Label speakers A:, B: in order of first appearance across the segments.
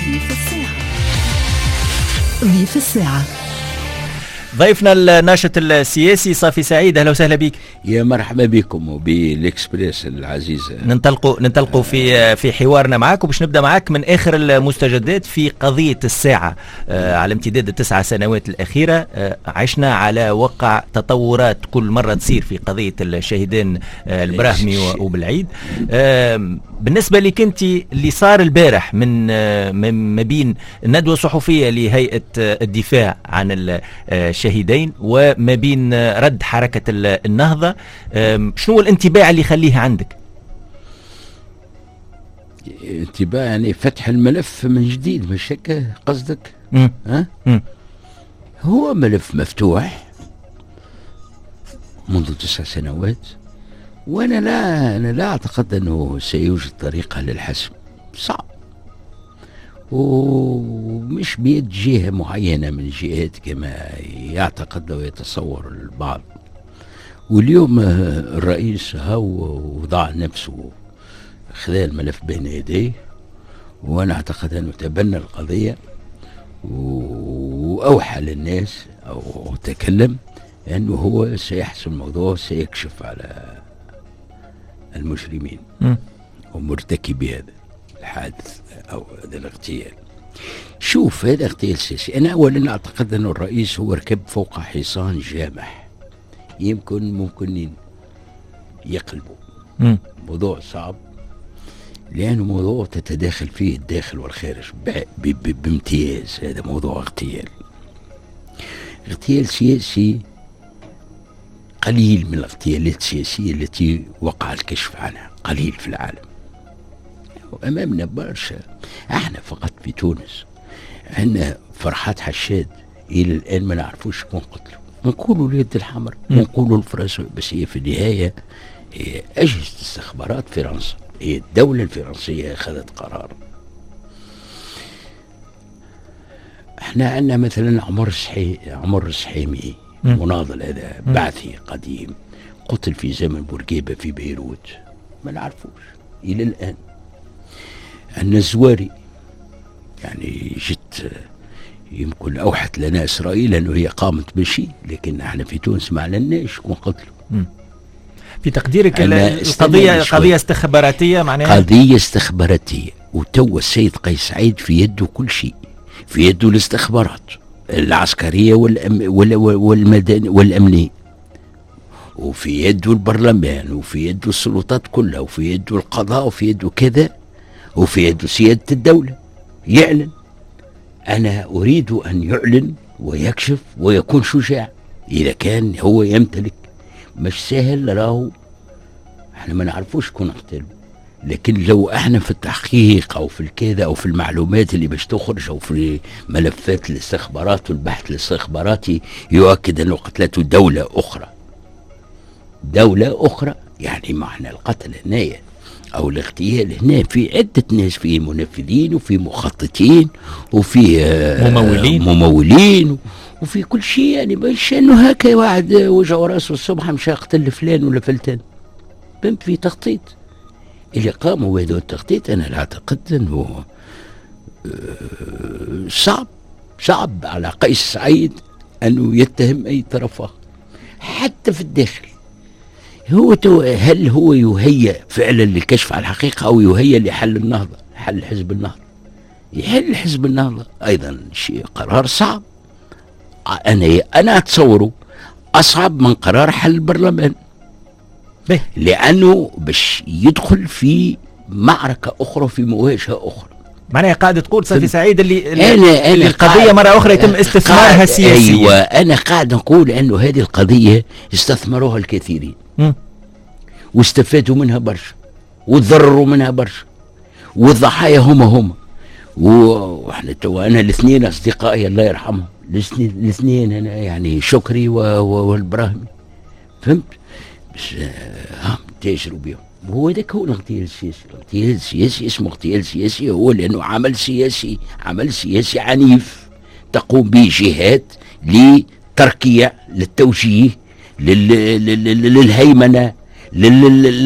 A: ضيف الساعة.
B: ضيفنا الناشط السياسي صافي سعيد، اهلا وسهلا بك.
C: يا مرحبا بكم وبالاكسبريس العزيزه.
B: ننطلقوا في حوارنا معك، وباش نبدا معك من اخر المستجدات في قضيه الساعه. على امتداد ال9 سنوات الاخيره عشنا على وقع تطورات كل مره تصير في قضيه الشهيدين البراهمي وبالعيد. بالنسبه لك انت اللي صار البارح من ما بين الندوه الصحفيه لهيئه الدفاع عن الشهيدين وما بين رد حركه النهضه، شنو الانطباع اللي يخليه عندك؟
C: انطباع يعني فتح الملف من جديد، مش هيك قصدك؟ ها؟ هو ملف مفتوح منذ 9 سنوات، وانا لا اعتقد انه سيوجد طريقه للحسم. صعب، ومش بيد جهه معينه من الجهات كما يعتقد او يتصور البعض. واليوم الرئيس هو وضع نفسه خلال الملف بين يديه، وانا اعتقد انه تبنى القضيه واوحى للناس او تكلم انه هو سيحسم الموضوع، سيكشف على المجرمين ومرتكبي هذا الحادث او هذا الاغتيال. شوف، هذا اغتيال سياسي. انا اولا اعتقد ان الرئيس هو ركب فوق حصان جامح، ممكن يقلبه. موضوع صعب، لانه موضوع تتداخل فيه الداخل والخارج بامتياز. هذا موضوع اغتيال سياسي قليل من الاغتيالات السياسية التي وقع الكشف عنها، قليل في العالم. وأمامنا برشا. احنا فقط في تونس عندنا فرحات حشاد إلى الآن ما نعرفوش شكون قتلوا، نقولوا اليد الحمر، نقولوا الفرنسي، بس هي في النهاية هي أجهزة استخبارات فرنسا، هي الدولة الفرنسية أخذت قرار. احنا عندنا مثلا عمر السحيمي، مناضل هذا بعثي قديم، قتل في زمن بورقيبة في بيروت، ما نعرفوش إلى الآن. عندنا الزواري، يعني جت يمكن أوحت لنا إسرائيل أنه هي قامت بشيء، لكن احنا في تونس ما علناش شكون قتلوا.
B: في تقديرك القضية قضية استخباراتية معناها؟ قضية
C: استخباراتية، وتو السيد قيس سعيد في يده كل شيء، في يده الاستخبارات العسكرية والأمنية، وفي يده البرلمان، وفي يده السلطات كلها، وفي يده القضاء، وفي يده كذا، وفي يده سيادة الدولة. يعلن. أنا أريد أن يعلن ويكشف ويكون شجاع. إذا كان هو يمتلك، مش سهل، راهو احنا ما نعرفوش شكون اقتله، لكن لو احنا في التحقيق او في الكذا او في المعلومات اللي باش تخرج او في ملفات الاستخبارات والبحث الاستخباراتي يؤكد انه قتلته دولة اخرى، يعني معنى القتل هنايا او الاغتيال هنا في عدة ناس، في منفذين وفي مخططين وفي ممولين وفي كل شيء. يعني مش انه هكا واحد وجع راسه الصبح مش يقتل فلان ولا فلتان، في تخطيط. اللي قاموا بهذا التخطيط أنا لا أعتقد أنه صعب على قيس سعيد أنه يتهم أي طرف آخر حتى في الداخل. هل هو يهيأ فعلا للكشف على الحقيقة أو يهيأ لحل النهضة، حل حزب النهضة؟ يحل حزب النهضة أيضا شيء قرار صعب. أنا أتصوره أصعب من قرار حل البرلمان، لأنه باش يدخل في معركة أخرى، في مواجهة أخرى.
B: معناها قاعد تقول صافي سعيد اللي القضية مرة أخرى يتم استثمارها سياسيا.
C: أيوة، أنا قاعد نقول أنه هذه القضية استثمروها الكثيرين واستفادوا منها برشا وتضرروا منها برشا، والضحايا هم واحنا توا أنا الاثنين أصدقائي الله يرحمهم، الاثنين أنا يعني شكري والبراهمي، فهمت؟ بس تاجروا بهم. وهو ذاك هو الاغتيال السياسي. الاغتيال السياسي اسمه اغتيال سياسي هو لأنه عمل سياسي عنيف تقوم به جهات لتركيع، للتوجيه، للهيمنة،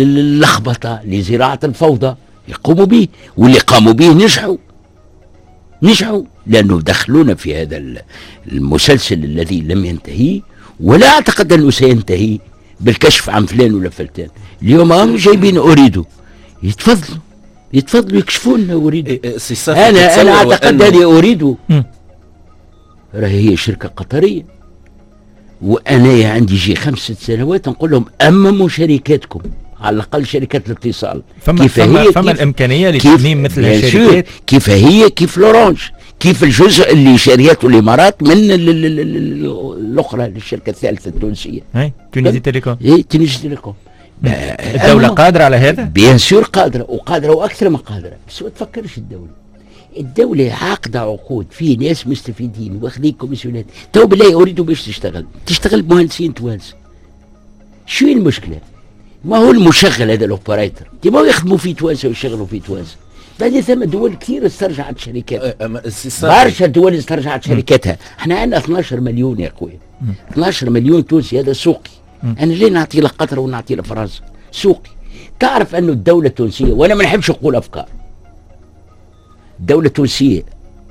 C: للخبطة، لزراعة الفوضى، يقوموا به، واللي قاموا به نجحوا. نجحوا لأنه دخلونا في هذا المسلسل الذي لم ينتهي، ولا أعتقد أنه سينتهي بالكشف عن فلان ولا فلتان. اليوم هم جايبين أريدو، يتفضلوا يكشفون أريدو. أنا أعتقد هذه أريدو راهي هي شركة قطرية، وأنا عندي جي 5 سنوات نقول لهم أمموا شركاتكم، على الأقل شركات الاتصال.
B: فما الإمكانية لتأميم مثل هالشركات؟
C: كيف لورانج، كيف الجزء اللي شاريته الإمارات من الأخرى، الشركة الثالثة التونسية
B: تونسي تيليكوم.
C: تونسي تيليكوم.
B: الدولة قادرة على هذا؟
C: بيان سور قادرة وأكثر من قادرة، بس ما تفكرش الدولة عاقدة عقود، في ناس مستفيدين واخذين كوميسيونات. تو بالله أريد باش تشتغل بمهندسين توانسة. شو المشكلة؟ ما هو المشغل هذا الاوبريتر، ما يخدموا في توانسة ويشغلوا في توانسة. بعدين ثم دول كثير استرجعت شركات، برشا دول استرجعت شركاتها. احنا عندنا 12 مليون يا اخويا، 12 مليون تونسي، هذا سوقي. انا ليه نعطي له قطر ونعطي له فرنسا؟ سوقي. تعرف انه الدولة التونسية، وانا ما نحبش نقول افكار، الدولة التونسية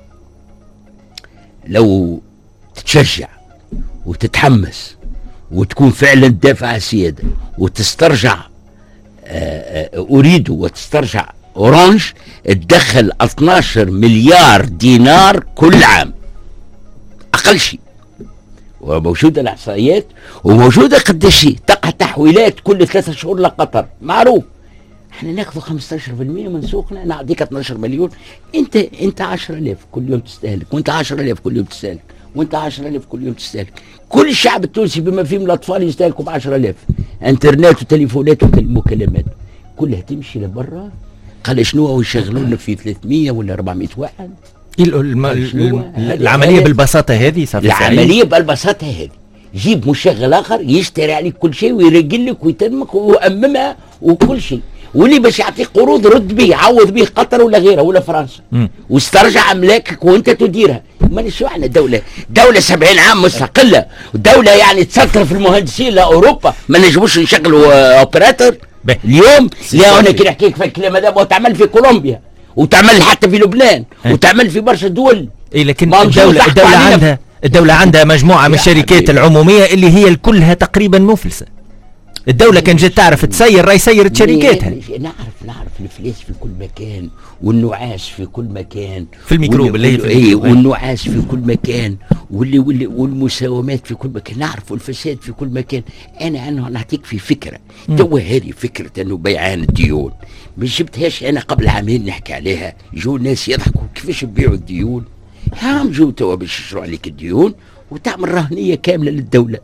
C: لو تتشجع وتتحمس وتكون فعلا دافع السيادة وتسترجع أريدو وتسترجع أورانج، تدخل 12 مليار دينار كل عام أقل شيء، وموجودة الإحصائيات وموجودة قديش تقع تحويلات كل 3 شهور لقطر، معروف. احنا ناخذ 15% من سوقنا، نعطيك 12 مليون، انت 10,000 كل يوم تستهلك، وانت 10,000 كل يوم تستهلك، وانت 10,000 كل يوم تستهلك. كل الشعب التونسي بما فيهم الاطفال يستهلكوا ب 10,000 انترنت وتليفونات ومكالمات، كلها تمشي لبرا. قال شنو يشغلونا في 300 ولا 400 واحد؟
B: العملية بالبساطة هذه،
C: العملية بالبساطة هذه، جيب مشغل اخر يشتري عليك كل شيء ويرجل لك ويتمك ويؤممها وكل شيء، واللي باش يعطيك قروض رد به، عوض به قطر ولا غيرها ولا فرنسا، واسترجع املاكك وانت تديرها. ما شو احنا دولة 70 عام مستقلة، ودولة يعني تسطر في المهندسين لاوروبا، ما نجموش نشغلوا اوبراتور اليوم. لا انا كي نحكيك في الكلام هذا، وتعمل في كولومبيا وتعمل حتى في لبنان وتعمل في برشا دول.
B: لكن الدولة عندها مجموعة من الشركات العمومية اللي هي كلها تقريبا مفلسة. الدولة كان جت تعرف تسير، راهي سيرت شركاتها.
C: نعرف الفليس في كل مكان، والنعاس في كل مكان،
B: في الميكروب اللي
C: والنعاس في كل مكان، والمساومات في كل مكان، نعرف الفساد في كل مكان. انا نعطيك في فكرة، تو هذه فكرة انه بيعان الديون ما جبتهاش انا قبل عامين نحكي عليها. جو الناس يضحكوا كيفاش يبيعوا الديون، هم جو توا باش يشروا عليك الديون وتعمل رهنية كاملة للدولة.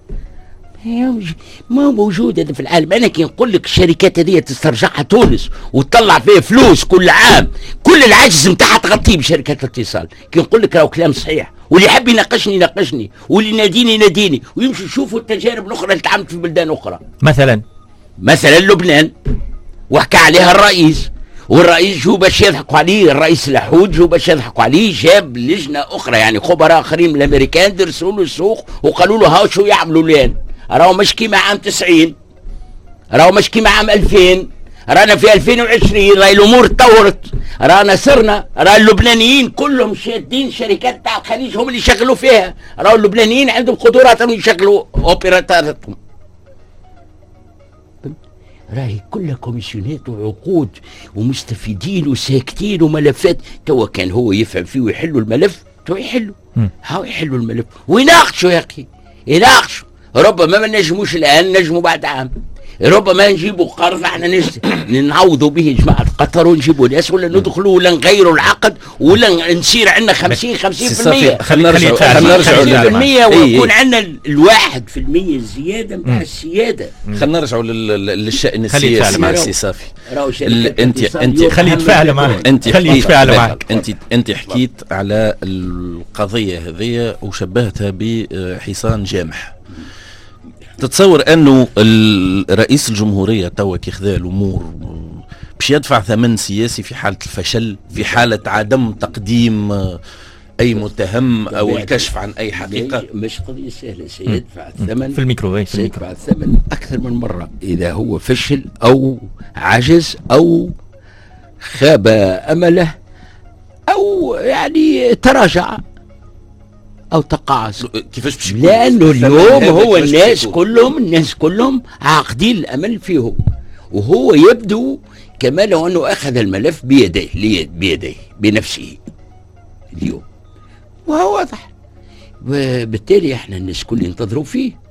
C: ما موجود هذا في العالم. انا كي نقول لك الشركات هذه تسترجعها تونس وتطلع فيها فلوس كل عام، كل العجز نتاعها تغطيه بشركات الاتصال. كي نقول لك راهو كلام صحيح، واللي يحب يناقشني، واللي يناديني ويمشوا يشوفوا التجارب الاخرى اللي تعملت في بلدان اخرى. مثلا لبنان، وحكى عليها الرئيس، والرئيس جو باش يضحكوا عليه، الرئيس الحود جو باش يضحكوا عليه، جاب لجنه اخرى يعني خبراء اخرين من الامريكان درسوا له السوق وقالوا له ها شو يعملوا الان. راهو مش كيما عام 90، راهو مش كيما عام 2000، رانا في 2020، راهي الامور تطورت، رانا صرنا، راه اللبنانيين كلهم شادين شركات تاع الخليج هم اللي يشغلوا فيها، راهو اللبنانيين عندهم قدرات انهم يشغلوا اوبراتوراتهم. راهي كلها كوميسيونات وعقود ومستفيدين وساكتين وملفات. توا كان هو يفهم فيه ويحلوا الملف، تو يحلوا، هاو يحلوا الملف ويناقشوا يا اخي، يناقشوا. ربما ما نجموش الان، نجموا بعد عام، ربما نجيبوا قرض احنا نعوضوا به جماعه قطر ونجيبوا ناس، ولا ندخلوا ولا نغيروا العقد، ولا نصير عندنا 50%.
B: خلينا نرجعوا
C: ويكون عندنا 1% الزياده نتاع السياده.
D: خلينا نرجعوا للشأن السياسي مع السي صافي.
B: انت خلي يتفاعل معك.
D: انت حكيت على القضيه هذه وشبهتها بحصان جامح. تتصور انه رئيس الجمهورية توا كي خذا الامور باش يدفع ثمن سياسي في حالة الفشل، في حالة عدم تقديم اي متهم او الكشف عن اي حقيقة؟
C: مش قضية سهلة، سيدفع الثمن
B: في الميكروويف،
C: سيدفع الثمن اكثر من مرة اذا هو فشل او عجز او خاب امله او يعني تراجع او تقاعس.
D: كيفاش باش
C: لانه اليوم هو الناس كلهم عاقدين الامل فيه، وهو يبدو كما لو انه اخذ الملف بيديه بنفسه اليوم، وهو واضح. وبالتالي احنا الناس الكل ينتظروا فيه.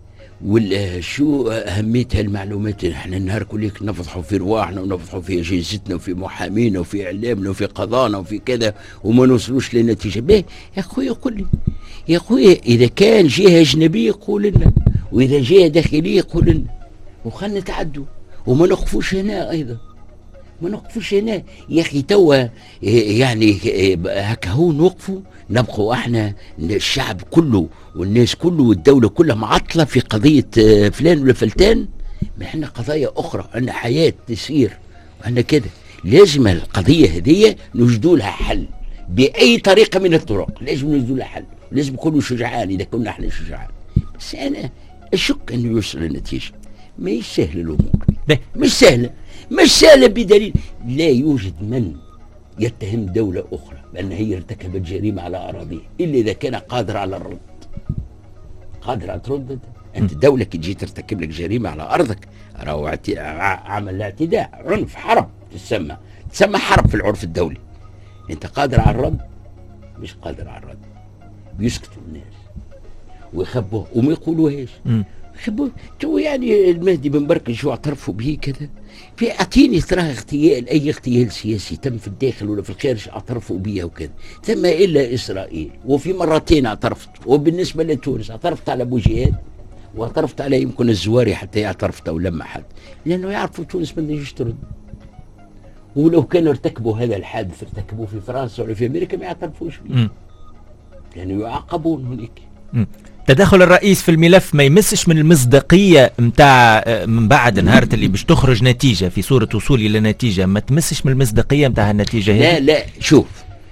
C: شو أهمية هالمعلومات؟ احنا النهار كلك نفضحوا في رواحنا ونفضحوا في أجهزتنا وفي محامينا وفي إعلامنا وفي قضانا وفي كذا وما نوصلوش لنتيجة. باهي يا خويا قل لي، يا خويا إذا كان جهة أجنبية قول لنا، وإذا جهة داخلية قول لنا، وخلنا نتعدوا وما نقفوش هنا أيضا، ما نوقفوش هنا يا اخي. توا يعني هكا هو نوقفوا، نبقوا احنا الشعب كله والناس كله والدوله كلها معطله في قضيه فلان ولا فلتان. ما احنا قضايا اخرى، عندنا حياه تسير وعندنا كده. لازم القضيه هذه نوجدوا لها حل باي طريقه من الطرق، لازم نوجدوا لها حل، لازم نكونوا شجعان اذا كنا احنا شجعان. بس انا اشك انه يوصل للنتيجه. ما هي سهله الامور، مش سهله بدليل لا يوجد من يتهم دولة أخرى بأن هي ارتكبت جريمة على أراضيه إلا إذا كان قادر على الرد. قادر على الرد. أنت دولة كي تجي ترتكب لك جريمة على أرضك، راهو عمل اعتداء، عنف، حرب، تسمى حرب في العرف الدولي. أنت قادر على الرد؟ مش قادر على الرد. بيسكتوا الناس ويخبوه وما يقولوهاش. تو يعني المهدي بن بركة شو اعترفوا به كذا. في اعطيني تراه اغتيال، اي اغتيال سياسي تم في الداخل ولا في الخارج اعترفوا به وكذا. ثم الا اسرائيل، وفي مرتين اعترفت. وبالنسبه لتونس اعترفت على ابو جهاد، واعترفت على يمكن الزواري حتى اعترفت او لما حد، لانه يعرفوا تونس ما تجيش ترد. ولو كانوا ارتكبوا هذا الحادث ارتكبوه في فرنسا ولا في امريكا ما يعترفوش به، لانه يعاقبون هناك.
B: تدخل الرئيس في الملف ما يمسش من المصداقية متاع من بعد نهار اللي باش تخرج نتيجة في صورة وصول إلى نتيجة، ما تمسش من المصداقية متاع النتيجة هذه؟
C: لا شوف،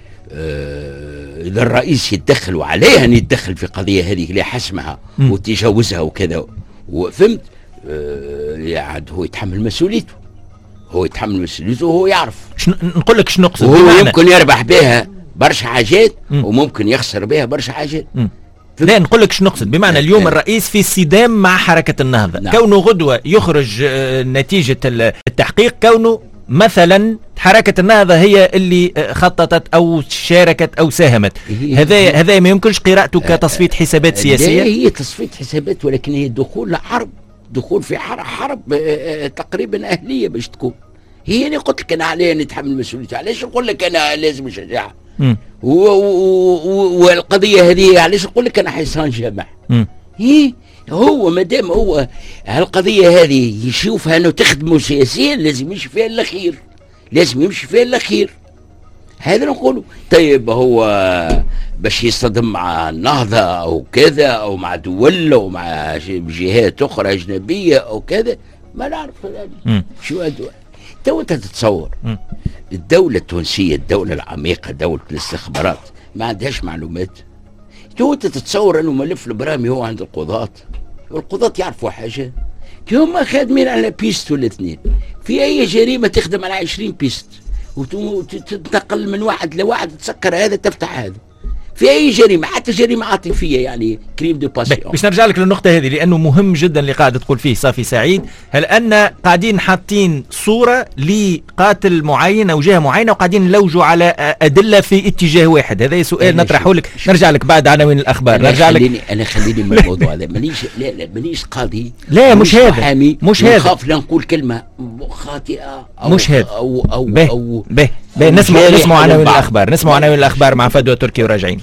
C: إذا الرئيس يتدخل وعليه أن يتدخل في قضية هذه لحسمها وتجاوزها وكذا، وفهمت، عاد هو يتحمل مسؤوليته، وهو يعرف.
B: نقول لك شنو نقصد،
C: وهو يمكن يربح بها برشا حاجات وممكن يخسر بها برشا حاجات.
B: لا نقول لك شنو نقصد، بمعنى اليوم الرئيس في صدام مع حركة النهضة. نعم. كونه غدوة يخرج نتيجة التحقيق، كونه مثلا حركة النهضة هي اللي خططت أو شاركت أو ساهمت، هذا ما يمكنش قراءته كتصفية حسابات سياسية.
C: هي تصفية حسابات، ولكن هي دخول لحرب، دخول في حرب تقريبا أهلية باش تكون. هي أنا قلت لك أنا علي نتحمل مسؤوليتي، علاش نقول لك أنا لازم شجاعة؟ والقضية هذه علاش نقول لك أنا حصان جامح؟ هو مادام هو القضية هذه يشوفها أنه تخدمه سياسيا لازم يمشي فيها الأخير، هذا نقوله. طيب هو باش يصطدم مع النهضة أو كذا أو مع دول أو مع جهات أخرى أجنبية أو كذا، ما نعرف شو هذا. تو انت تتصور الدولة التونسية، الدولة العميقة، دولة الاستخبارات ما عندهاش معلومات. تو انت تتصور انه ملف البرامي هو عند القضاة، والقضاة يعرفوا حاجة، هم خادمين على بيست ولا اثنين. في اي جريمة تخدم على 20 بيست وتنتقل من واحد لواحد، تسكر هذا تفتح هذا. في اي جريمه، حتى جريمه عاطفيه يعني كريم دو باسيون.
B: باش نرجع لك للنقطه هذه لانه مهم جدا اللي قاعد تقول فيه صافي سعيد. هل ان قاعدين حاطين صوره لقاتل معين او جهه معينه وقاعدين نلوجوا على ادله في اتجاه واحد؟ هذا سؤال نطرحه لك. نرجع لك بعد عناوين الاخبار. نرجع لك.
C: انا خليني من الموضوع هذا. مانيش قاضي،
B: لا مش هذا، مش هذا.
C: نخاف لا نقول كلمه خاطئه أو
B: مش هذا.
C: او
B: نسمع عناوين الاخبار. نسمع عناوين الاخبار مع فدوى تركي وراجعين.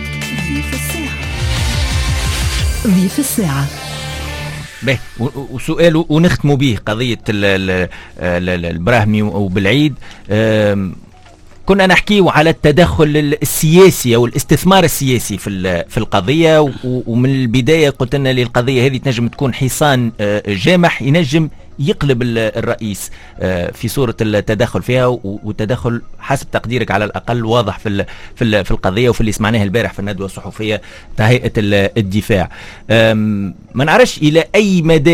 A: ضيف الساعة.
B: به وسؤال ونختموا به قضية البراهمي وبالعيد. كنا نحكيه على التدخل السياسي أو الاستثمار السياسي في القضية، ومن البداية قلت لنا للقضية هذه تنجم تكون حصان جامح ينجم يقلب الرئيس في صورة التدخل فيها، والتدخل حسب تقديرك على الأقل واضح في القضية وفي اللي سمعناه البارح في الندوة الصحفية تاع هيئة الدفاع. ما نعرفش إلى أي مدى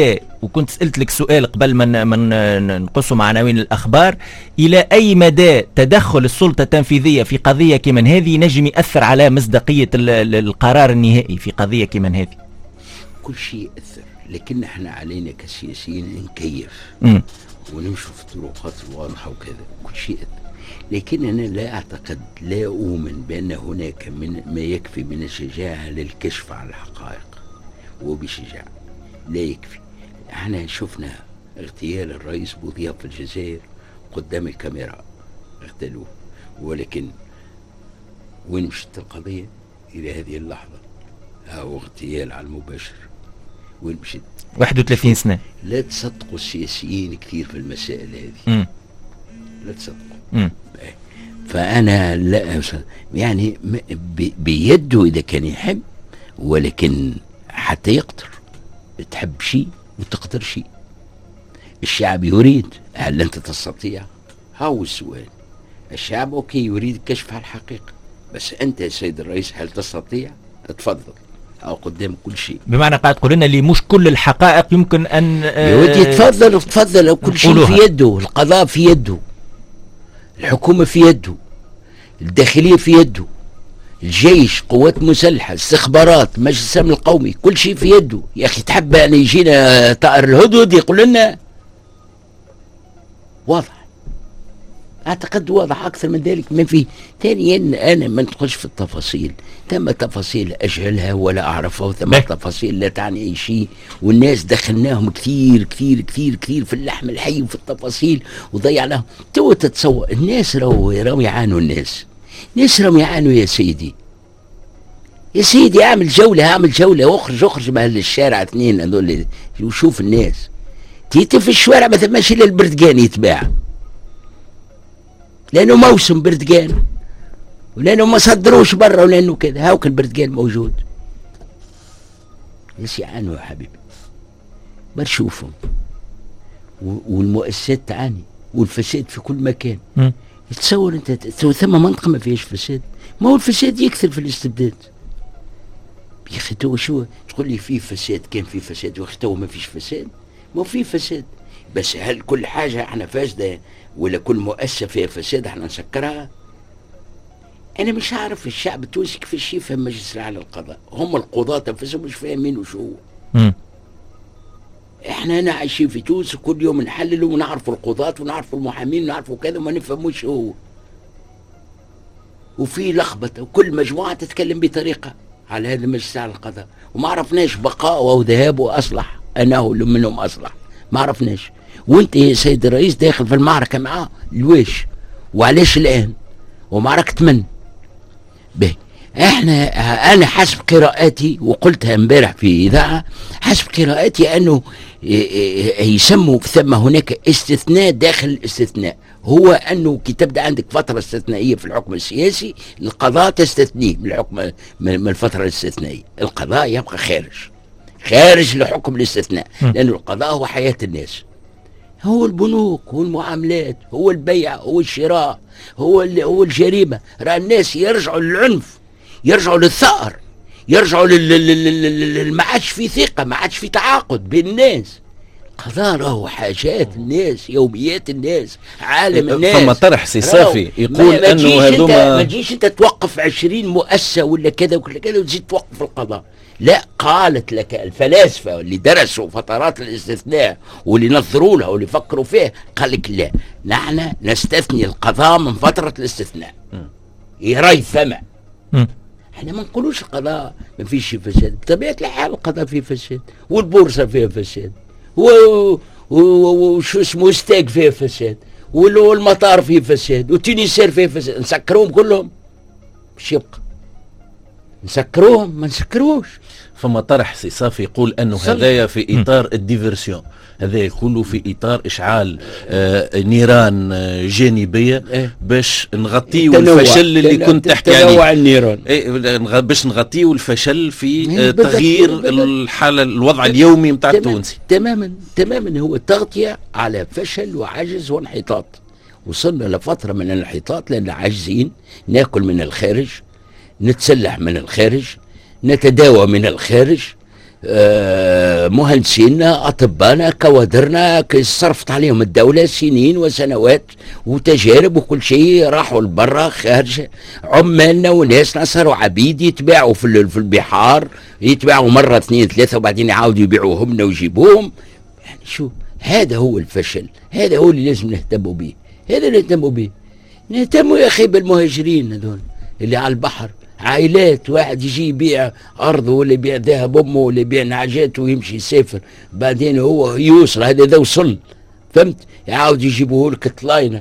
B: وكنت سألت لك سؤال قبل ما نقصوا مع عناوين الأخبار، إلى أي مدى تدخل السلطة التنفيذية في قضية كمن هذه نجم يأثر على مصداقية القرار النهائي في قضية كمن هذه؟
C: كل شيء يأثر، لكن احنا علينا كسياسيين نكيف ونمشوا في الطرقات الواضحة وكذا، كل شيء يأثر. لكن أنا لا أعتقد، لا أؤمن بأن هناك ما يكفي من الشجاعة للكشف عن الحقائق، وبشجاعة لا يكفي. احنا شفنا اغتيال الرئيس بوضياف في الجزائر قدام الكاميرا، اغتالوه، ولكن وين مشت القضية إلى هذه اللحظة؟ أو اغتيال على المباشر، وين مشت؟
B: 31 سنة.
C: لا تصدقوا السياسيين كثير في المسائل هذه، لا تصدقوا. فأنا لا يعني بيده إذا كان يحب، ولكن حتى يقدر. تحب شيء وتقدر شيء. الشعب يريد، هل أنت تستطيع؟ هاو السؤال. الشعب أوكي يريد كشف الحقيقة، بس أنت يا سيد الرئيس هل تستطيع؟ تفضل، أو قدام كل شيء.
B: بمعنى قاعد تقول لنا اللي مش كل الحقائق يمكن أن
C: يا ودي تفضل، كل شيء في يده، القضاء في يده، الحكومة في يده، الداخلية في يده، الجيش، قوات مسلحة، استخبارات، مجلس الأمن القومي، كل شيء في يده. يا أخي تحب أن يجينا طائر الهدهد يقول لنا؟ واضح، أعتقد واضح أكثر من ذلك ما في. ثانيا أنا ما ندخلش في التفاصيل، ثم تفاصيل أجهلها ولا أعرفها، وثم تفاصيل لا تعني أي شيء، والناس دخلناهم كثير كثير كثير كثير في اللحم الحي وفي التفاصيل وضيعناهم. تو تتصور الناس راهم يعانوا، الناس راهم يعانوا يا سيدي. يا سيدي اعمل جولة واخرج من الشارع اثنين هذول وشوف الناس. تيتي في الشوارع ما ثماش الا البرتقان يتباع، لانه موسم برتقان، ولانه ما صدروش برا، ولانه كذا هاوك البرتقان موجود. ناس يعانوا يا حبيبي، برشوفهم، والمؤسسات تعاني، والفساد في كل مكان. تصور انت ثم منطقه ما فيهاش فساد؟ ما هو الفساد يكثر في الاستبداد يا اخي. تو شو تقول لي في فساد؟ كان في فساد يا اخي، تو ما فيش فساد. ما في فساد، بس هل كل حاجه احنا فاسده ولا كل مؤسسه فيها فساد احنا نسكرها؟ انا مش عارف الشعب التونسي كيفاش يفهم مجلس الاعلى للقضاء. هم القضاة انفسهم مش فاهمين وشو هو. احنا هنا عايشين في تونس كل يوم نحلل ونعرف القضاة ونعرف المحامين ونعرف كذا وما نفهموش هو. وفي لخبطه وكل مجموعه تتكلم بطريقه على هذا المجلس على القضاء، وما عرفناش بقاء وذهابه اصلح انه منهم اصلح، ما عرفناش. وانت يا سيد الرئيس داخل في المعركه معاه لويش وعلاش الان؟ ومعركه من؟ به انا حسب قراءاتي، وقلتها امبارح في اذاعه، حسب قراءاتي انه يسموا ثم هناك استثناء داخل الاستثناء، هو انه كي تبدا عندك فتره استثنائيه في الحكم السياسي، القضاء تستثنيه من الحكم من الفتره الاستثنائيه، القضاء يبقى خارج لحكم الاستثناء، لأن القضاء هو حياه الناس، هو البنوك، هو المعاملات، هو البيع، هو الشراء، هو الجريمه. راه الناس يرجعوا للعنف، يرجعوا للثأر، يرجعوا ما عادش في ثقه، ما عادش في تعاقد بين الناس. القضاء راهو حاجات الناس، يوميات الناس، عالم الناس.
D: فما طرح سي صافي يقول انه هذوما
C: ما تجيش انت توقف 20 مؤسسه ولا كذا ولا كذا وتزيد توقف القضاء. لا، قالت لك الفلاسفه اللي درسوا فترات الاستثناء واللي نظروا لها واللي فكروا فيه، قال لك لا، نحن نستثني القضاء من فتره الاستثناء. يراي فما احنا ما نقولوش القضاء ما فيش فساد، بطبيعه الحال القضاء فيه فساد، والبورصه فيها فساد، وشو اسمه ستاك فيه فساد، والمطار فيه فساد، وتونسير فيه فساد. نسكروهم كلهم مش يبقى، نسكروهم ما نسكروش.
D: فما طرح سي صافي يقول انه هذايا في اطار الديفرسيون، هذا كله في اطار اشعال نيران جانبيه باش نغطيو الفشل اللي كنت تحكي عليه،
C: تنوع النيران،
D: باش نغطيو الفشل في تغيير الحاله، الوضع اليومي نتاع التونسي.
C: تماما هو تغطيه على فشل وعجز وانحطاط. وصلنا لفتره من الانحطاط لان عاجزين، ناكل من الخارج، نتسلح من الخارج، نتداوى من الخارج، مهندسينا، أطباءنا، كوادرنا صرفت عليهم الدولة سنين وسنوات وتجارب وكل شيء، راحوا لبرا خارج. عمالنا وناسنا صاروا عبيد يتباعوا في البحار، يتباعوا مرة اثنين ثلاثة وبعدين يعاودوا يبيعوهم ويجيبوهم. يعني شو هذا هو الفشل، هذا هو اللي لازم نهتموا به، هذا اللي نهتموا به. نهتموا يا أخي بالمهاجرين هذول اللي على البحر، عائلات، واحد يجي يبيع أرضه ولا يبيع ذهب أمه ولا يبيع نعجاته ويمشي يسافر، بعدين هو يوصل هذا وصل، فهمت؟ يعاود يجيبوه لك طلاينة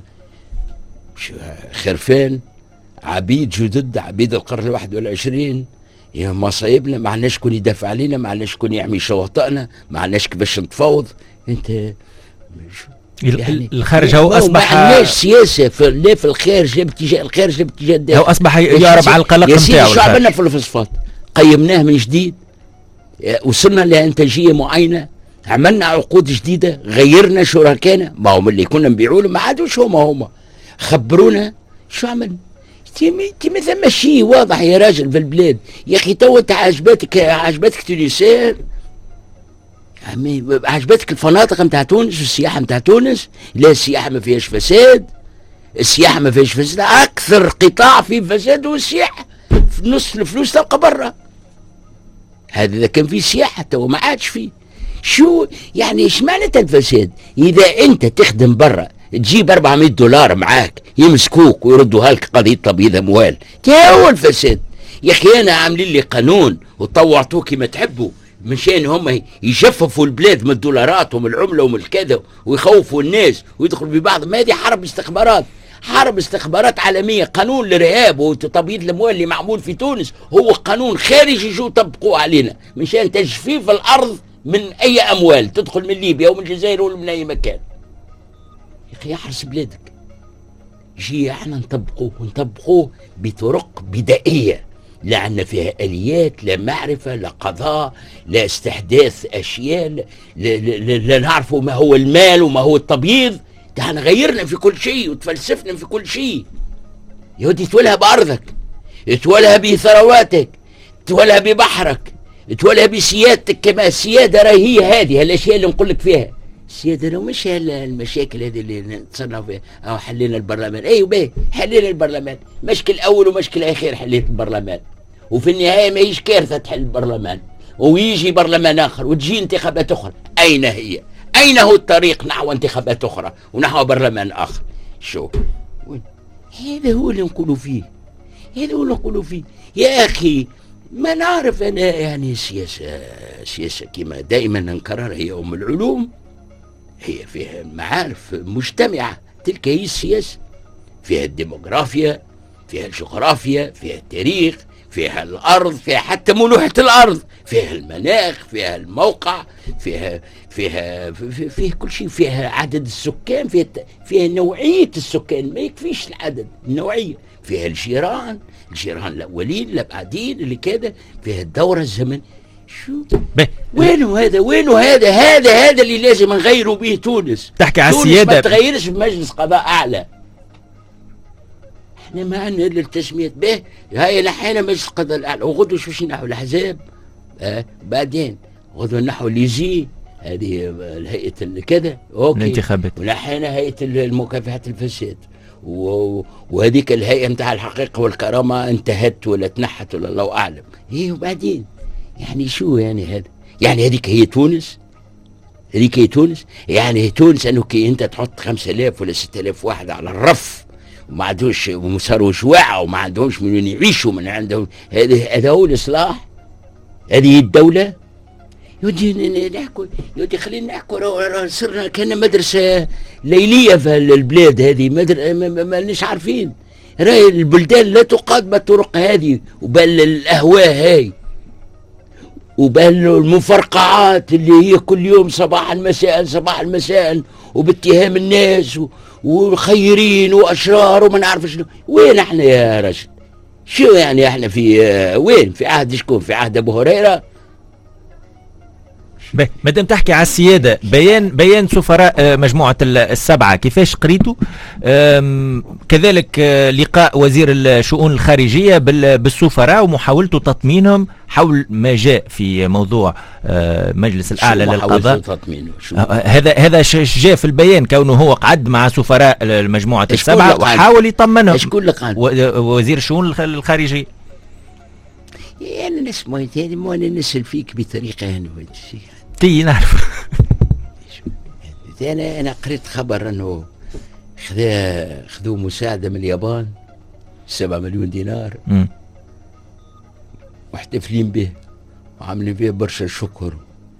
C: خرفان، عبيد جدد، عبيد القرن 21. يا مصايبنا، ما عندناش شكون يدافع علينا، ما عندناش شكون يحمي شواطئنا، ما عندناش كيفاش نتفاوض. انت
B: يعني الخارج هو اصبح
C: ما عندناش سياسه لا في الخارج لا باتجاه الخارج لا باتجاه الداخل.
B: هو اصبح يعرب على القلق نتاعو.
C: شو عملنا في الفوسفات؟ قيمناه من جديد، وصلنا لانتاجيه معينه، عملنا عقود جديده، غيرنا شركائنا، ما هم اللي كنا نبيعوا لهم ما عادوش هما خبرونا شو عملنا. انت ما ثم شيء واضح يا راجل في البلاد يا اخي. تو انت عجبتك تونسير، عجبتك الفنادق نتاع تونس والسياحه نتاع تونس؟ لا، السياحه ما فيهاش فساد، السياحه ما فيهاش فساد، اكثر قطاع فيه فساد هو السياحه، في نص الفلوس تلقى برا. هذا اذا كان فيه سياحه، تو ما عادش فيه. شو يعني ايش معنى الفساد؟ اذا انت تخدم برا تجيب $400 معاك يمسكوك ويردوها لك قضيه تبييض اموال، هو الفساد. يا اخي انا عاملين لي قانون وطوعتوه كما تحبوا مشان هم يجففوا البلاد من الدولارات ومن العمله ومن الكذا ويخوفوا الناس ويدخلوا ببعض. ما هذه حرب استخبارات، حرب استخبارات عالميه. قانون الارهاب وتبييض الاموال اللي معمول في تونس هو قانون خارجي، يجوا يطبقوه علينا مشان تجفيف الارض من اي اموال تدخل من ليبيا ومن الجزائر ولا من اي مكان. يا اخي احرس بلادك. جي احنا نطبقوه بطرق بدائيه، لا عندنا فيها اليات، لا معرفه، لا قضاء، لا استحداث اشياء، لا نعرفوا ما هو المال وما هو التبييض. احنا غيرنا في كل شيء وتفلسفنا في كل شيء. يهودي تولها بارضك، تولها بثرواتك، تولها ببحرك، تولها بسيادتك. كما السياده راهي هي هذه الاشياء اللي نقول لك فيها. السياده لو مش المشاكل هذه اللي نتصنعوا فيها. او حلينا البرلمان، ايوه باهي حلينا البرلمان، مشكل اول ومشكل اخير حليت البرلمان، وفي النهايه ما هيش كارثه تحل البرلمان ويجي برلمان اخر وتجي انتخابات اخرى. اين هي؟ اين هو الطريق نحو انتخابات اخرى ونحو برلمان اخر؟ شو هذا هو اللي نقولوا فيه، هذا هو اللي نقولوا فيه يا اخي. ما نعرف انا يعني سياسه كما دائما نكررها هي ام العلوم، هي فيها معارف مجتمعة. تلك هي السياسة، فيها الديموغرافيا، فيها الجغرافيا، فيها التاريخ، فيها الأرض، فيها حتى ملوحة الأرض، فيها المناخ، فيها الموقع، فيها كل شيء، فيها عدد السكان، فيها نوعية السكان، ما يكفيش العدد، النوعية، فيها الجيران الأولين الأبعدين اللي كذا، فيها الدورة الزمن. شو وينه هذا اللي لازم نغيروا به تونس.
B: تحكي على
C: تونس
B: السيادة،
C: ما تغيرش بمجلس قضاء أعلى. احنا ما عندنا الا التسميات به. هاي نحينا مجلس القضاء الأعلى وغدوا شو نحو الأحزاب، بعدين غدوا نحو ليزي، هذه الهيئة كذا اوكي
B: الانتخابات،
C: ونحينا هيئة مكافحة الفساد، وهذيك الهيئة نتاع الحقيقة والكرامة انتهت ولا تنحت ولا الله أعلم. ايه وبعدين يعني شو يعني هذا؟ يعني هذيك هي تونس؟ يعني تونس انه كي انت تحط 5000 ولا 6000 واحد على الرف وما عندوش وصاروا جواعة وما عندهمش من وين يعيشوا، من عندهم هذا هو الإصلاح؟ هذه الدولة؟ يودي خلينا نحكوا صرنا كأننا مدرسة ليلية في البلاد هذه، ما نش عارفين. راهي البلدان لا تقاد بالطرق هذه، وبل الأهواء هاي، وبل المفرقعات اللي هي كل يوم صباح المساء وباتهام الناس وخيرين وأشرار وما نعرف شنو. وين احنا يا رجل؟ شو يعني احنا في وين؟ في عهد شكون؟ في عهد أبو هريرة؟
B: مادام تحكي على السياده، بيان سفراء مجموعه السبعه كيفاش قريتوا؟ كذلك لقاء وزير الشؤون الخارجيه بالسفراء ومحاولته تطمينهم حول ما جاء في موضوع مجلس الاعلى للقضاء. هذا جاء في البيان، كونه هو قعد مع سفراء مجموعه السبعه وحاول يطمنهم. وزير الشؤون الخارجيه
C: يعني نسمع ثاني ما انا نسال فيك بطريقه هنا
B: تي نعرف.
C: انا قريت خبر انه خذوا مساعده من اليابان 7 مليون دينار واحتفلين به وعاملين فيه برشا شكر.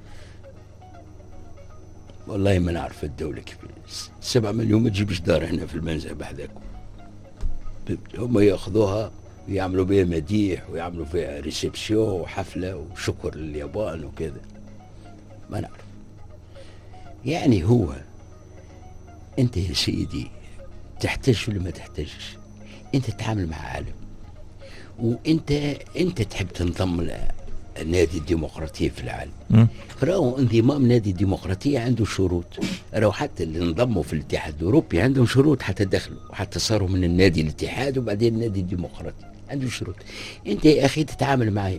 C: والله ما نعرف الدوله كيف 7 مليون ما تجيبش دار هنا في المنزل بحذاكم. هم ياخذوها ويعملوا بها مديح ويعملوا فيها ريسبسيون وحفله وشكر لليابان وكذا. ما نعرف. يعني هو انت يا سيدي تحتاج ولا ما تحتاجش؟ انت تتعامل مع عالم، وانت تحب تنضم لنادي الديمقراطيه في العالم. راهو انضمام نادي الديمقراطيه عنده شروط. راهو حتى اللي انضموا في الاتحاد الاوروبي عندهم شروط حتى دخلوا وحتى صاروا من النادي الاتحاد وبعدين النادي الديمقراطي عنده شروط. انت يا اخي تتعامل معي.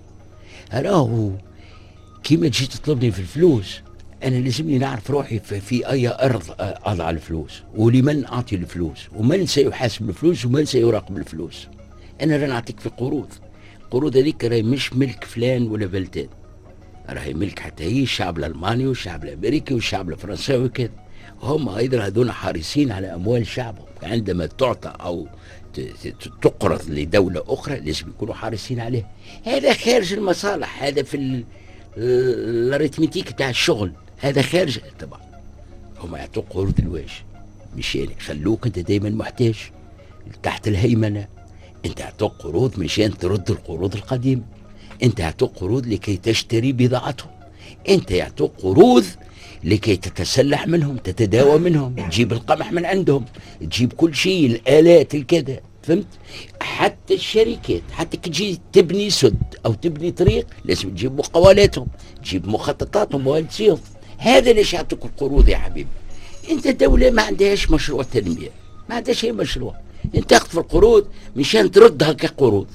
C: راهو كيما تجي تطلبني في الفلوس، انا لازمني نعرف روحي في اي ارض اضع الفلوس ولمن اعطي الفلوس ومن سيحاسب الفلوس ومن سيراقب الفلوس. انا راه نعطيك في قروض هذيك راهي مش ملك فلان ولا بلدان، راهي ملك حتى هي الشعب الالماني والشعب الامريكي والشعب الفرنساوي وكذا. هم ايضا هذون حريصين على اموال شعبهم. عندما تعطى او تقرض لدوله اخرى لازم يكونوا حريصين عليها. هذا خارج المصالح، هذا في الاريتميتيك تاع الشغل، هذا خارج طبعا. هم يعطوك قروض الواجب مشان يخلوك انت دائما محتاج تحت الهيمنه. انت يعطوك قروض مشان ترد القروض القديمه. انت يعطوك قروض لكي تشتري بضاعتهم. انت يعطوك قروض لكي تتسلح منهم، تتداوى منهم، تجيب القمح من عندهم، تجيب كل شيء، الآلات الكذا. فهمت؟ حتى الشركات حتى كي تجي تبني سد او تبني طريق لازم تجيب مقاولاتهم، تجيب مخططاتهم وهندسيهم. هذا ليش يعطوك القروض يا حبيبي. انت دولة ما عندهاش مشروع تنمية، ما عندهاش اي مشروع. انت تاخذ في القروض مشان تردها كقروض.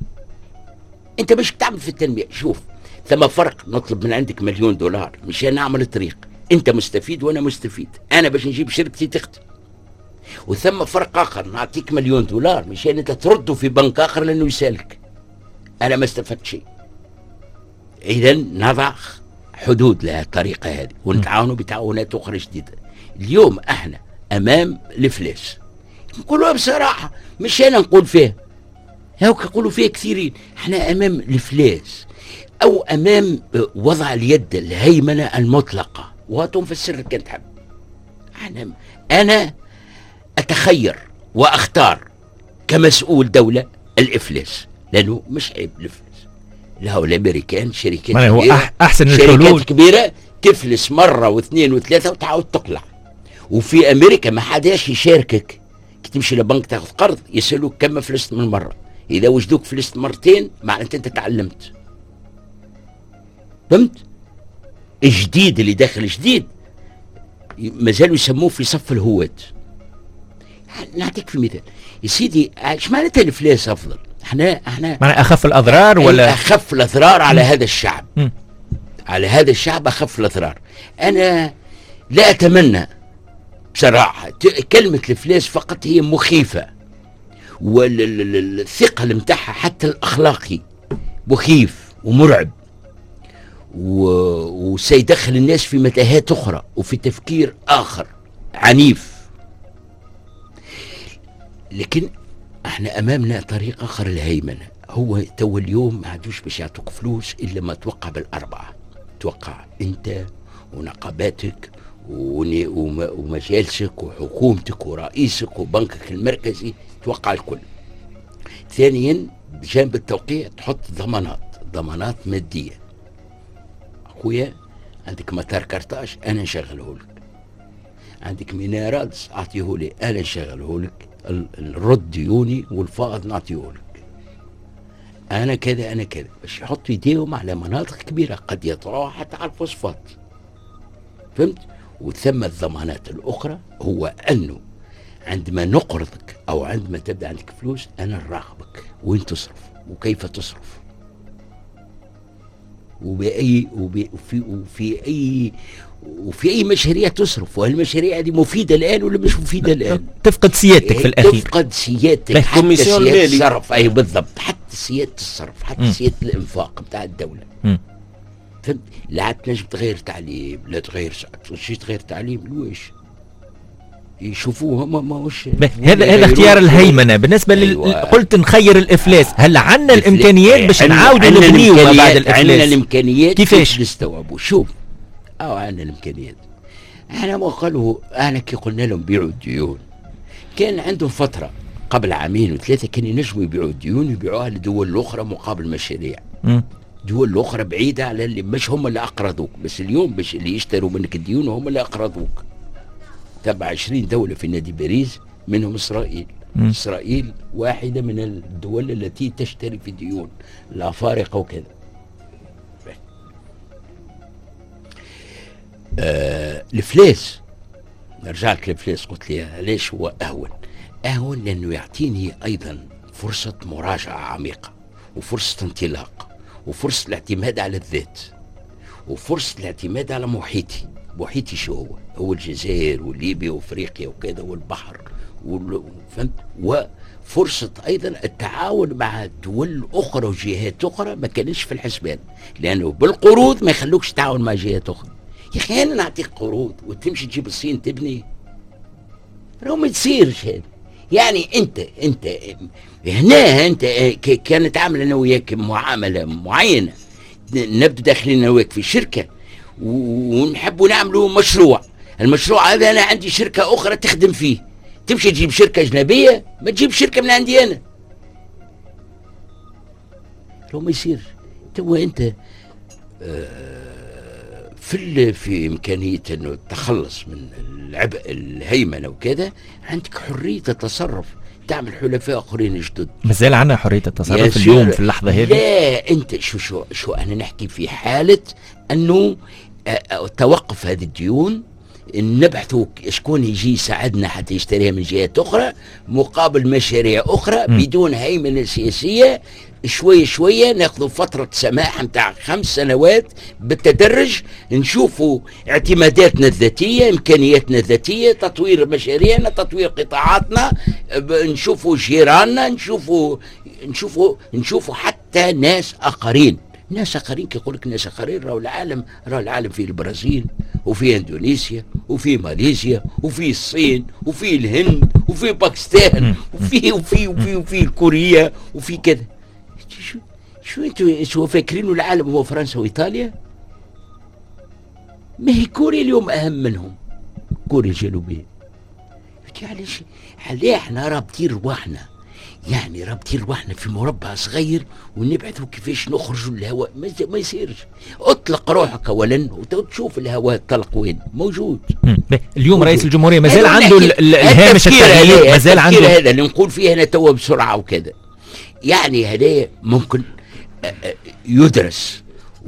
C: انت مش تعمل في التنمية. شوف ثم فرق، نطلب من عندك $1,000,000 مشان نعمل طريق، انت مستفيد وانا مستفيد. انا باش نجيب شركتي تخدم. وثم فرق اخر، نعطيك $1,000,000 مشان انت ترده في بنك اخر لانه يسالك. انا ما استفدت شيء. اذا نضع حدود لها الطريقه هذه ونتعاونوا بتعاونات اخرى جديده. اليوم احنا امام الافلاس، نقولوها بصراحه مش انا نقول فيها، هاك يقولوا فيها كثيرين. احنا امام الافلاس او امام وضع اليد الهيمنه المطلقه. وتنفسر كان تحب. انا اتخير واختار كمسؤول دوله الافلاس، لانه مش عيب الافلاس. لا الامريكان شركات كبيره،
B: احسن
C: شركات كبيره تفلس مره واثنين وثلاثه وتعاود تقلع. وفي امريكا ما حداش يشاركك كي تمشي لبنك تاخذ قرض يسالوك كم فلست من مره. اذا وجدوك فلست مرتين معناته انت تعلمت. فهمت؟ الجديد اللي داخل جديد مازالوا يسموه في صف الهواة. نعطيك في مثال يا سيدي. ايش معناتها الافلاس افضل؟ احنا
B: معنى اخف الاضرار ولا
C: اخف الاضرار على هذا الشعب؟ على هذا الشعب اخف الاضرار. انا لا اتمنى بصراحه كلمه الافلاس فقط هي مخيفه، والثقل متاعها حتى الاخلاقي مخيف ومرعب، وسيدخل الناس في متاهات اخرى وفي تفكير اخر عنيف. لكن احنا امامنا طريق اخر الهيمنه. هو تو اليوم ما عادوش باش يعطوك فلوس الا ما توقع بالاربعه. توقع انت ونقاباتك ومجالسك وحكومتك ورئيسك وبنكك المركزي، توقع الكل. ثانيا بجانب التوقيع تحط ضمانات ماديه. اخويا عندك مطار كرطاج انا نشغله لك، عندك مينيرالز اعطيه لي انا نشغله لك، الرد ديوني والفائض نعطيه لك. انا كذا انا كذا، باش يحطوا يديهم على مناطق كبيره قد يطلعوا حتى على الفوسفات. فهمت؟ وثم الضمانات الاخرى، هو انه عندما نقرضك او عندما تبدا عندك فلوس انا نراقبك وين تصرف وكيف تصرف وفي اي مشاريع تصرف، وهالمشاريع هذه مفيده الان ولا مش مفيده الان.
B: تفقد سيادتك في الاخير،
C: تفقد سيادتك حتى سياده الصرف. اي بالضبط، حتى سياده الصرف، حتى سياده الانفاق بتاع الدوله. فهمت؟ لا تنجم تغير تعليم، لا تغير شي تغير تعليم لويش يشوفوه هم ماهوش.
B: هذا اختيار الهيمنه بالنسبه قلت نخير الافلاس. هل عندنا الامكانيات باش نعاودوا نبنيو ما بعد الافلاس؟
C: عندنا الامكانيات
B: كيفاش
C: نستوعبوا؟ شوف، عندنا الامكانيات. احنا ما قالوا، احنا كي قلنا لهم بيعوا الديون، كان عندهم فتره قبل عامين وثلاثه كانوا ينجموا يبيعوا الديون ويبيعوها لدول الاخرى مقابل مشاريع. دول الاخرى بعيده على اللي مش هم اللي اقرضوك، بس اليوم باش اللي يشتروا منك الديون هم اللي اقرضوك. تبع 20 دولة في نادي باريس، منهم إسرائيل. إسرائيل واحدة من الدول التي تشتري في ديون الأفارقة وكذا. الفلاس، نرجع لك الفلاس، قلت لي ليش هو أهون لأنه يعطيني أيضا فرصة مراجعة عميقة، وفرصة انطلاق، وفرصة الاعتماد على الذات، وفرصة الاعتماد على محيطي شو هو الجزائر وليبيا وافريقيا وكذا والبحر فهمت؟ وفرصة ايضا التعاون مع دول اخرى وجهات اخرى ما كانتش في الحسبان، لانه بالقروض ما يخلوكش تتعاون مع جهات اخرى. يا اخي انا نعطيك قروض وتمشي تجيب الصين تبني، راهو ما تصيرش هذا. يعني انت هنا انت كان نتعامل انا وياك معامله معينه، نبدا داخلين انا وياك في شركه ونحبوا نعملوا مشروع. المشروع هذا انا عندي شركه اخرى تخدم فيه، تمشي تجيب شركه اجنبيه، ما تجيب شركه من عندي انا. لو ما يصير تو انت في امكانيه انه التخلص من العبء الهيمنه وكذا، عندك حريه التصرف، تعمل حلفاء اخرين جدد.
B: مازال عندنا حريه التصرف اليوم في اللحظه هذه؟
C: لا، انت شو انا نحكي في حاله انه توقف هذه الديون، نبحثوا شكون يجي يساعدنا حتى يشتريها من جهات اخرى مقابل مشاريع اخرى بدون هيمنه سياسيه. شويه ناخذوا فتره سماح نتاع 5 سنوات بالتدرج، نشوفوا اعتماداتنا الذاتيه، امكانياتنا الذاتيه، تطوير مشاريعنا، تطوير قطاعاتنا، نشوفوا جيراننا، نشوفوا حتى ناس اخرين كي يقول لك ناس اخرين، راهو العالم في البرازيل وفي اندونيسيا وفي ماليزيا وفي الصين وفي الهند وفي باكستان وفي كوريا وفي كذا. شو انتوا فاكرين العالم هو فرنسا وايطاليا؟ ما هي كوريا اليوم اهم منهم، كوريا الجنوبيه. عليه احنا رابطين رواحنا، يعني رابطين رواحنا في مربع صغير ونبعثوا كيفاش نخرجوا للهواء. ما يصيرش. اطلق روحك اولا وتشوف الهواء طلق وين موجود.
B: اليوم رئيس الجمهوريه مازال عنده الهامش التغيير، مازال عنده
C: هذا اللي نقول فيه انا توا بسرعه وكذا. يعني هذا ممكن يدرس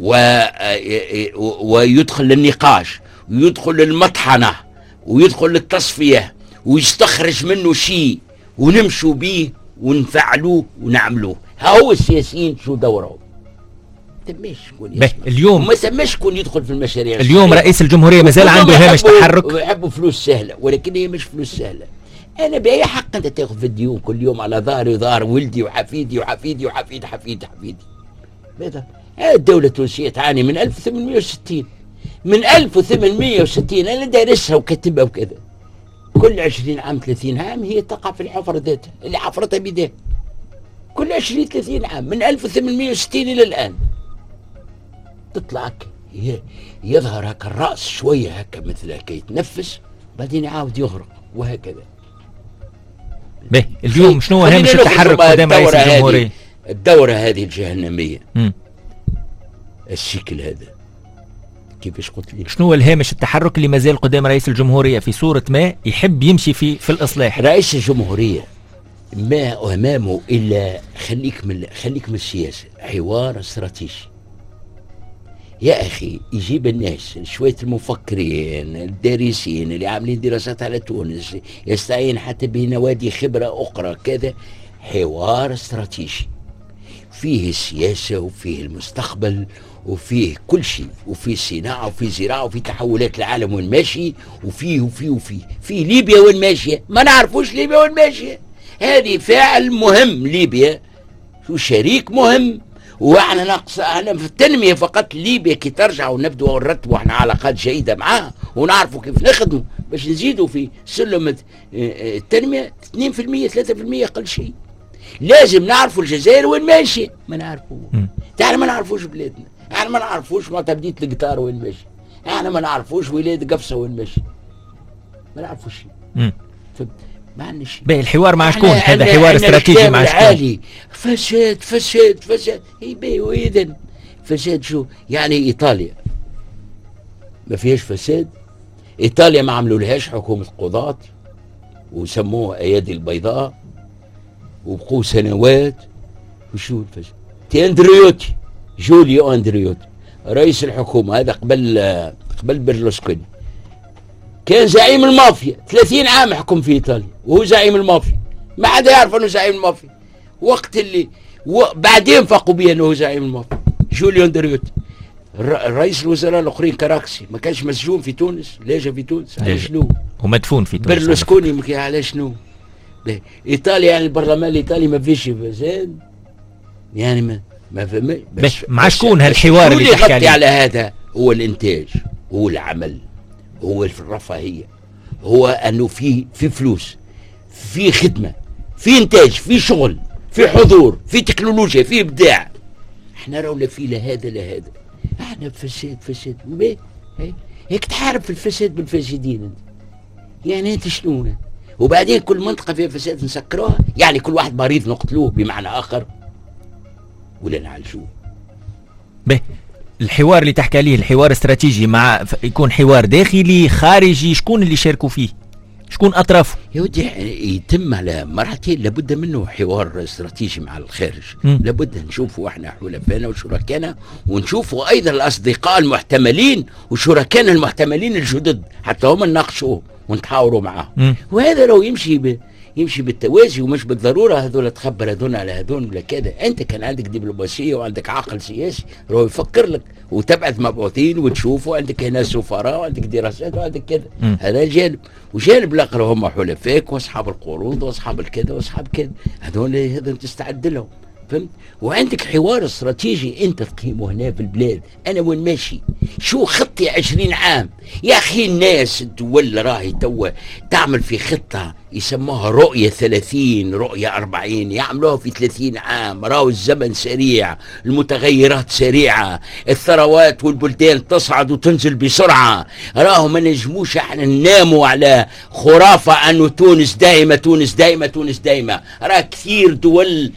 C: ويدخل للنقاش ويدخل للمطحنه ويدخل للتصفيه ويستخرج منه شيء ونمشوا به ونفعلوه ونعملوه. ها هو السياسيين شو دورهم؟ تماش شكون
B: اليوم
C: ما تماش شكون يدخل في المشاريع.
B: اليوم رئيس الجمهوريه مازال عنده هامش تحرك،
C: ويحبوا فلوس سهله، ولكن هي مش فلوس سهله. انا باي حق انت تاخذ في الديون كل يوم على ظهري وظهر ولدي وحفيدي وحفيدي وحفيد حفيدي حفيدي؟ ماذا؟ الدوله التونسيه تعاني من 1860. من 1860 انا دارسها وكاتبها وكذا. كل 20 عام 30 عام هي تقع في الحفر ذاتها اللي حفرتها بيديه. كل 20 30 عام من 1860 الى الان تطلع يظهر هكا الراس شويه هكا مثل هكا يتنفس، بعدين يعاود يغرق وهكذا.
B: اليوم شنو هامش التحرك قدام رئيس الجمهوريه؟
C: الدوره هذه الجهنميه، الشكل هذا كيفاش قلت لي؟
B: شنو الهامش التحرك اللي مازال قدام رئيس الجمهوريه في صوره ما يحب يمشي في الاصلاح؟
C: رئيس الجمهوريه ما امامه الا خليك من السياسه، حوار استراتيجي. يا اخي يجيب الناس شويه المفكرين الدارسين اللي عاملين دراسات على تونس، يستعين حتى بنوادي خبره اخرى كذا، حوار استراتيجي فيه السياسه وفيه المستقبل وفيه كل شيء، وفيه صناعه وفيه زراعه وفيه تحولات العالم وين ماشي، وفيه في ليبيا وين ماشيه، ما نعرفوش ليبيا وين ماشيه. هذه فاعل مهم، ليبيا شريك مهم، واحنا ناقص احنا في التنميه فقط. ليبيا كي ترجع ونبدو نرتبوا احنا علاقات جيده معاها ونعرفوا كيف نخدموا باش نزيدوا في سلم التنميه 2% 3% اقل شيء. لازم نعرفوا الجزائر وين ماشيه، ما نعرفوه. احنا ما نعرفوش بلادنا، احنا ما نعرفوش معتمدية القطار وين ماشي، احنا ما نعرفوش ولاية قفصه وين ماشي، ما نعرفوش شيء. ما عندنا شيء.
B: باهي الحوار مع شكون؟ هذا حوار استراتيجي مع شكون؟
C: فساد باهي. واذا فساد شو يعني؟ ايطاليا ما فيهاش فساد؟ ايطاليا ما عملوا لهاش حكومه قضاة وسموها ايادي البيضاء وبقوا سنوات. وشو الفساد؟ جوليو اندريوتي رئيس الحكومه هذا قبل برلوسكوني، كان زعيم المافيا 30 عام حكم في ايطاليا وهو زعيم المافيا، ما حدا يعرف انه زعيم المافيا. وقت اللي بعدين فاقوا بيه انه زعيم المافيا جوليو اندريوتي. رئيس الوزراء الاخرين كراكسي ما كانش مسجون في تونس، لاجا في تونس على شنو؟
B: ومدفون في تونس.
C: برلوسكوني على شنو؟ ايطاليا يعني البرلمان الايطالي ما فيش فساد يعني ما فهمش.
B: مع شكون هالحوار اللي تحكي
C: على هذا؟ هو الانتاج، هو العمل، هو الرفاهيه، هو انه في فلوس، في خدمه، في انتاج، في شغل، في حضور، في تكنولوجيا، في ابداع. احنا راونا في لا هذا لا هذا، احنا فساد هيك تحارب في الفساد بالفاسدين انت. يعني انت شنو؟ وبعدين كل منطقه فيها فساد نسكروها، يعني كل واحد مريض نقتلوه بمعنى اخر ولا نعالجوه.
B: به الحوار اللي تحكي عليه الحوار استراتيجي مع يكون حوار داخلي خارجي، شكون اللي شاركوا فيه؟ شكون اطرافه؟
C: يا ودي يتم على مرحلتين، لابد منه حوار استراتيجي مع الخارج. لابد نشوفوا احنا حلفائنا وشركائنا، ونشوفوا ايضا الاصدقاء المحتملين وشركائنا المحتملين الجدد حتى هم نناقشوهم ونتحاوروا معاهم. وهذا لو يمشي بالتوازي ومش بالضروره هذول تخبر هذول على هذول ولا كذا. انت كان عندك دبلوماسيه وعندك عقل سياسي راهو يفكر لك وتبعث مبعوثين وتشوفوا، عندك هنا سفراء وعندك دراسات وعندك كذا. هذا جانب، وجانب الاخر هم حلفائك واصحاب القروض واصحاب الكذا واصحاب كذا، هذول تستعد لهم، فهمت؟ وعندك حوار استراتيجي انت تقيمه هنا في البلاد. انا وين ماشي؟ شو خطتي 20 عام؟ يا اخي الناس الدول راهي توا تعمل في خطه يسموها رؤيه 30 رؤيه 40، يعملوها في 30 عام. راهو الزمن سريع، المتغيرات سريعه، الثروات والبلدان تصعد وتنزل بسرعه. راهو ما نجموش احنا نناموا على خرافه انه تونس دائمه تونس دائمه تونس دائمه. راه كثير دول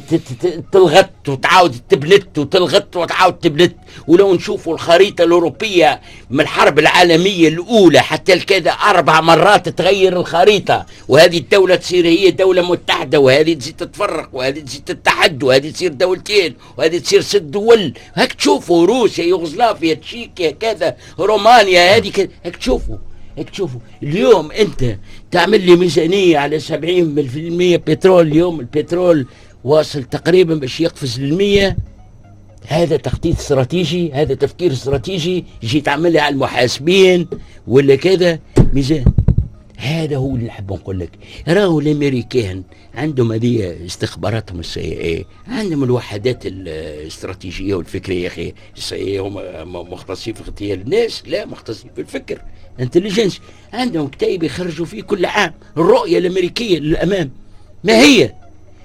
C: تلغت وتعاود تبلت وتلغت وتعاود تبلت. ولو نشوفوا الخريطة الأوروبية من الحرب العالمية الأولى حتى الكذا 4 مرات تغير الخريطة، وهذه الدولة تصير هي دولة متحدة، وهذه تزيد تتفرق، وهذه تزيد تتحد، وهذه تصير دولتين، وهذه تصير 6 دول. هيك تشوفوا روسيا، يوغوسلافيا، تشيكيا، كذا، رومانيا، هذه كذا. هيك تشوفوا اليوم أنت تعمل لي ميزانية على 70% بترول. اليوم البترول واصل تقريبا باش يقفز لل100. هذا تخطيط استراتيجي، هذا تفكير استراتيجي يجي تعملها على المحاسبين ولا كذا ميزان. هذا هو اللي نحب نقول لك. راهو الامريكان عندهم هذه استخباراتهم CIA، عندهم الوحدات الاستراتيجيه والفكريه. يا اخي CIA هم مختصين في اغتيال الناس؟ لا، مختصين في الفكر، انتليجنس. عندهم كتيب يخرجوا فيه كل عام الرؤيه الامريكيه للامام ما هي،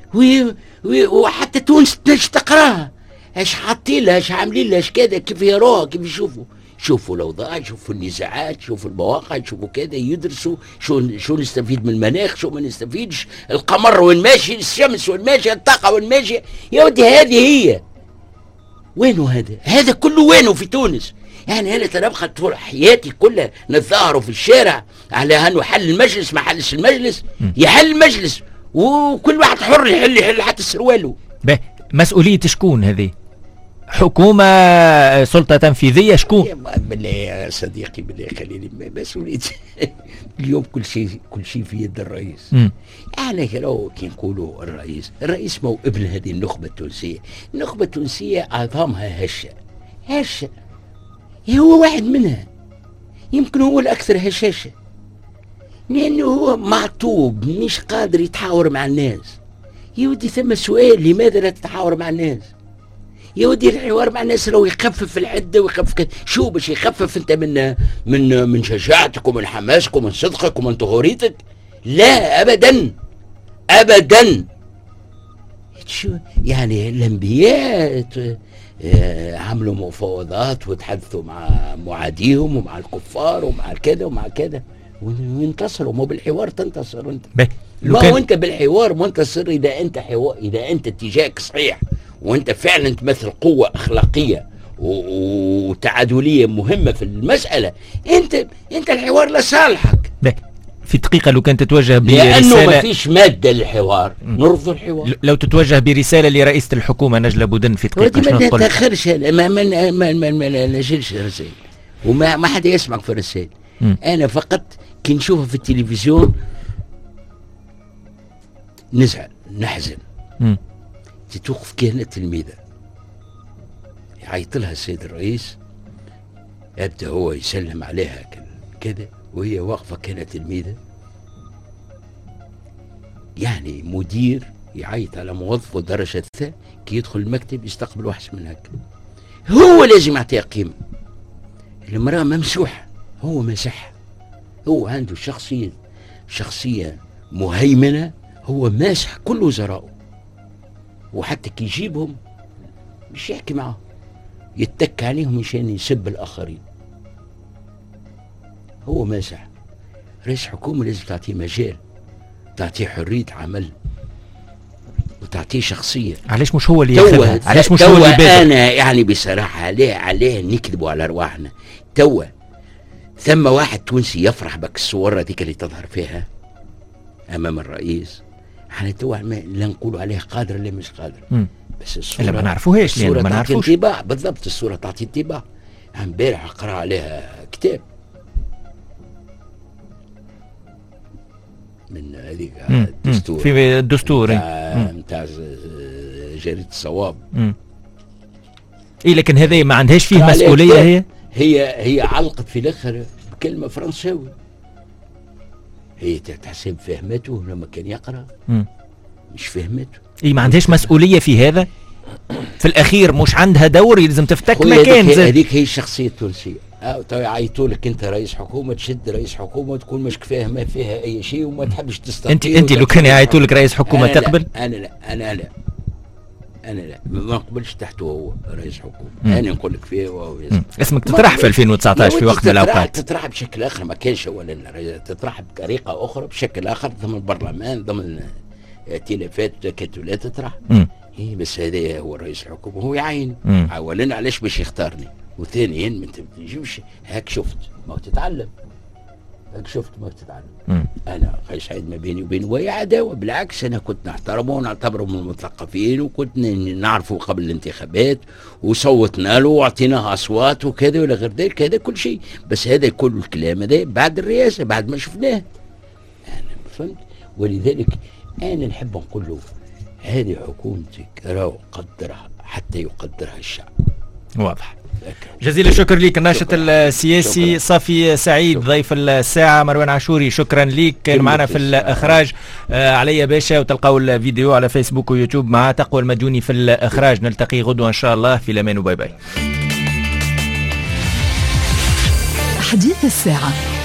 C: وحتى تونس تنجم تقراها. ايش حاطين لها، ايش عاملين لها، ايش كذا، كيف يروها، كيف شوفوا الاوضاع، شوفوا النزاعات، شوفوا المواقع، شوفوا كذا، يدرسوا شو نستفيد من المناخ، شو ما نستفيدش، القمر وين ماشي، الشمس وين ماشي، الطاقه وين ماشي. يا ودي هذه هي. وينه هذا كله وينه في تونس؟ يعني انا تنبقى طول حياتي كلها نتظاهروا في الشارع على انه حل المجلس، ما حلش المجلس. يحل المجلس وكل واحد حر يحل حتى سرواله.
B: مسؤولية شكون هذه؟ حكومة، سلطة تنفيذية، شكون؟
C: بالله يا صديقي بالله خليني مسؤولية اليوم كل شيء في يد الرئيس. احنا كي نقولوا الرئيس مو ابن هذه النخبة التونسية. النخبة التونسية عظامها هشة هو واحد منها، يمكن هو الأكثر هشاشة، لأنه هو معطوب مش قادر يتحاور مع الناس. يودي ثم سؤال، لماذا لا تتحاور مع الناس؟ يودي الحوار مع الناس لو يخفف العدة ويخفف شو باش يخفف انت من شجاعتك ومن حماسك ومن صدقك ومن طهوريتك؟ لا ابدا. شو يعني الانبياء عملوا مفاوضات وتحدثوا مع معاديهم ومع الكفار ومع كذا ومع كذا وانتصروا. مو بالحوار تنتصر انت، ما هو انت بالحوار منتصر اذا انت اتجاهك صحيح وانت فعلا تمثل قوة اخلاقية وتعادلية مهمة في المسألة. انت الحوار لصالحك.
B: في دقيقة لو كانت تتوجه برسالة،
C: لأنه ما فيش مادة للحوار، نرفض الحوار.
B: لو تتوجه برسالة لرئيسة الحكومة نجلة بودن في دقيقة شنو تقول؟
C: ما تأخرش، ما نجلش رسائل وما حد يسمعك في الرسائل. أنا فقط كي نشوفها في التلفزيون نزعل نحزن. توقف كهنة تلميذة يعيط لها السيد الرئيس، يبدأ هو يسلم عليها كذا وهي واقفة كهنة تلميذة. يعني مدير يعيط على موظف درجة ثانية كي يدخل المكتب يستقبل وحش من هكا، هو لازم يعطيها قيمة. المرأة ممسوحة، هو مسح، هو عنده شخصية مهيمنة، هو ماسح كل وزرائه، وحتى كي يجيبهم مش يحكي معهم، يتك عليهم مشان يسب الآخرين. هو ماسح. رئيس حكومة لازم تعطيه مجال، تعطيه حرية عمل وتعطيه شخصية.
B: علاش مش هو اللي ياخذها؟ علاش مش هو اللي يبادر؟
C: أنا يعني بصراحة عليه نكذبوا على أرواحنا. توا ثم واحد تونسي يفرح بك الصورة ذيك اللي تظهر فيها أمام الرئيس. احنا توا لا نقولوا عليه قادر ولا مش قادر، بس الصورة
B: ما نعرفوهاش،
C: الصورة ما تعطي انطباع. بالضبط، الصورة تعطي انطباع. امبارح قرأ عليها كتاب من هذيك الدستور،
B: في الدستور
C: نتاع جريدة الصواب.
B: لكن هذه ما عندهاش فيه مسؤولية.
C: هي علقت في الاخر بكلمة فرنساوي، هي تحسب فهمته لما كان يقرأ، مش فهمته.
B: ما عندهاش مسؤولية في هذا. في الأخير مش عندها دور، يلزم تفتك مكان.
C: هذيك هي الشخصية التونسية. يعيطوا لك انت رئيس حكومة، تشد رئيس حكومة تكون مش فاهم ما فيها اي شيء وما تحبش تستطيع.
B: انت لو كان يعيطوا لك رئيس حكومة تقبل؟
C: انا لا ما نقبلش تحته هو رئيس حكومة. انا نقول لك فيه
B: اسمك تطرح في 2019 في وقت من الاوقات.
C: تطرح بشكل اخر، ما كانش اولا تطرح بطريقة اخرى بشكل اخر ضمن البرلمان، ضمن ائتلافات تكتلات تطرح. بس هذا هو رئيس الحكومة، هو يعين. اولا علاش باش يختارني، وثانيا ما تجيبش هاك شفت ما تتعلم، هاك شفت ما تتعلم. انا قيس سعيد ما بيني وبينه وهي عداوه، بالعكس انا كنت نحترمه ونعتبره من المثقفين، وكنت نعرفه قبل الانتخابات وصوتنا له واعطيناه اصوات وكذا ولا غير ذلك، هذا كل شيء. بس هذا كل الكلام هذا بعد الرئاسه، بعد ما شفناه انا فهمت. ولذلك انا نحب نقول له هذه حكومتك راهو قدرها حتى يقدرها الشعب.
B: واضح. جزيل الشكر لك الناشط السياسي صافي سعيد، ضيف الساعة مروان عاشوري. شكرا لك. كان معنا في الإخراج علي باشا، وتلقاو الفيديو على فيسبوك ويوتيوب مع تقوى المديوني في الإخراج. نلتقي غدوة إن شاء الله. في الأمان وباي باي.
A: حديث الساعة.